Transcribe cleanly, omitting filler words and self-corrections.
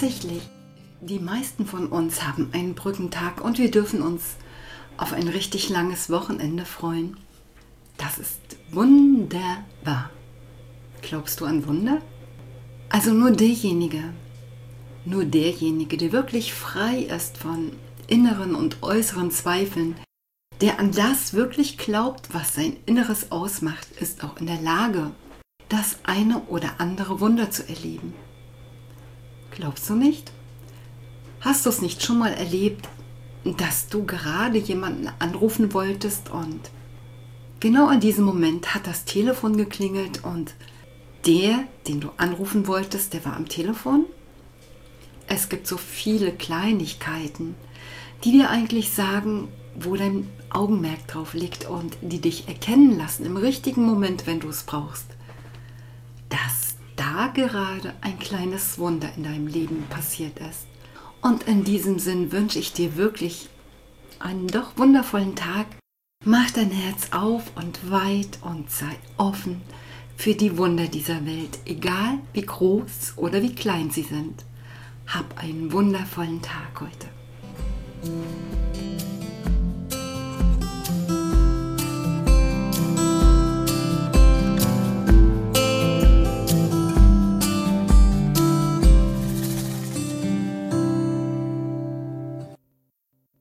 Tatsächlich, die meisten von uns haben einen Brückentag und wir dürfen uns auf ein richtig langes Wochenende freuen. Das ist wunderbar. Glaubst du an Wunder? Also nur derjenige, der wirklich frei ist von inneren und äußeren Zweifeln, der an das wirklich glaubt, was sein Inneres ausmacht, ist auch in der Lage, das eine oder andere Wunder zu erleben. Glaubst du nicht? Hast du es nicht schon mal erlebt, dass du gerade jemanden anrufen wolltest und genau in diesem Moment hat das Telefon geklingelt und der, den du anrufen wolltest, der war am Telefon? Es gibt so viele Kleinigkeiten, die dir eigentlich sagen, wo dein Augenmerk drauf liegt und die dich erkennen lassen im richtigen Moment, wenn du es brauchst, dass da gerade ein kleines Wunder in deinem Leben passiert ist. Und in diesem Sinn wünsche ich dir wirklich einen doch wundervollen Tag. Mach dein Herz auf und weit und sei offen für die Wunder dieser Welt, egal wie groß oder wie klein sie sind. Hab einen wundervollen Tag heute.